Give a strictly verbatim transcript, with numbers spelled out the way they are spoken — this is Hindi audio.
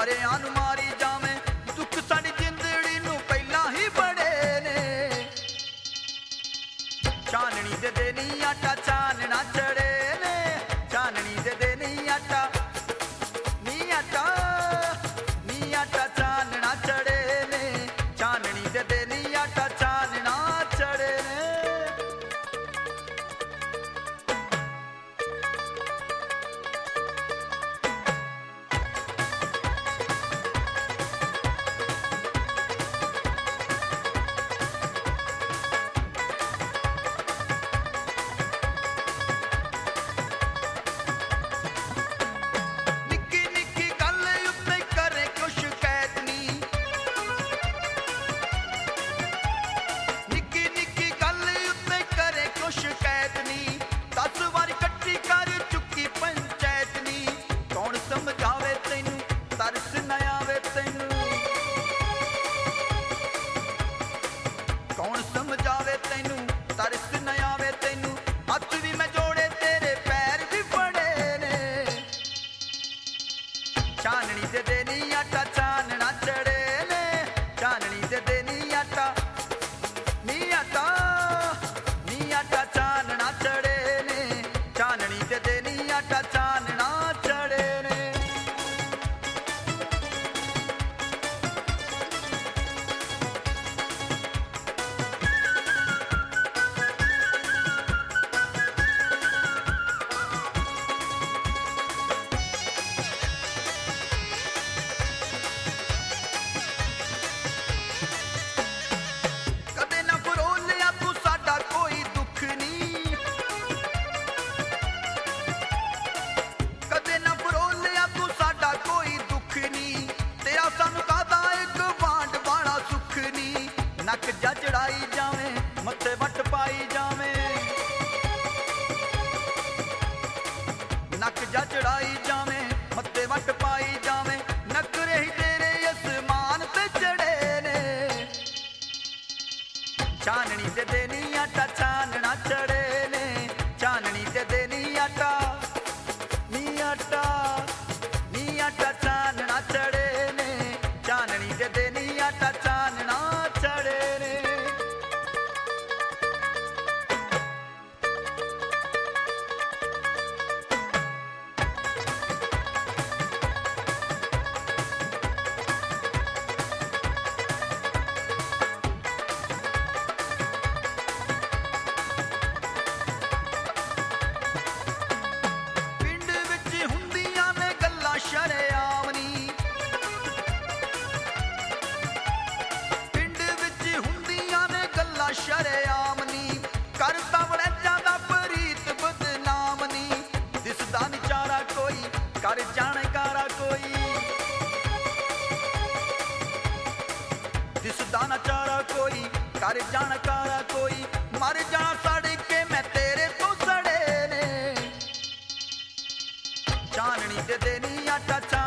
मरिया नू मारी जावे दुख साडी जिंदड़ी नू पहला ही बड़े ने चाननी दे देनी आटा चानना चढ़े ने चाननी दे देनी आटा नी आटा नी आटा चानना चढ़े ने चाननी दे देनी आटा चानना चढ़े ने चाननी दे देनी आटा चानना चढ़े ने चाननी दे देनी आटा नी आटा नी आटा चानना चढ़े ने चाननी दे देनी आटा चानना चढ़े ने नक जा चढ़ाई जावे मत्थे वट पाई जावे नक जा चढ़ाई जावे मत्थे वट पाई जावे नखरे ही तेरे आसमान पे चढ़े ने चाननी दे देनी आटा चानना चढ़े ने चाननी दे देनी आटा नी आटा नी आटा चानना चढ़े ने चाननी दे देनी आटा चानना चढ़े ने पिंड विच हुंदियां ने गल्लां शरेआम नी शरेआम नी करता बड़े ज्यादा प्रीत बदनाम नी दिसदा नी चारा कोई कर जानकारा कोई दिसदा ना चारा कोई कर जानकारा कोई मर जा सड़ के मैं तेरे तो सड़े ने चाननी दे देनी आटा